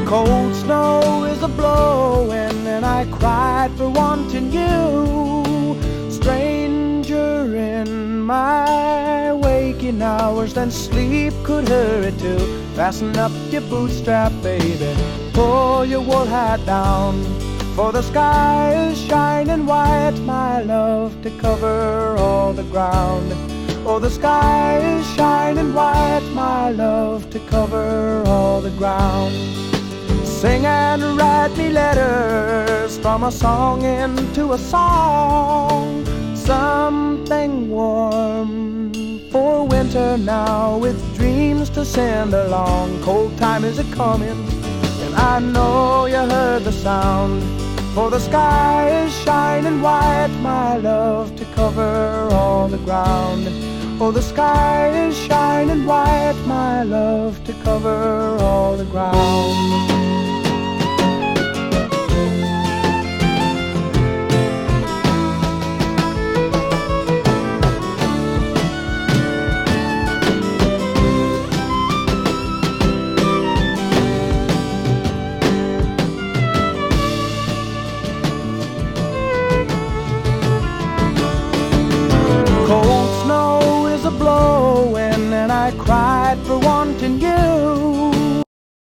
Cold snow is a-blowing and I cried for wanting you. Stranger in my waking hours, then sleep could hurry too. Fasten up your bootstrap, baby, pull your wool hat down, for the sky is shining white, my love, to cover all the ground. Oh, the sky is shining white, my love, to cover all the ground. Sing and write me letters from a song into a song. Something warm for winter now, with dreams to send along. Cold time is a-coming, and I know you heard the sound, for the sky is shining white, my love, to cover all the ground. Oh, the sky is shining white, my love, to cover all the ground.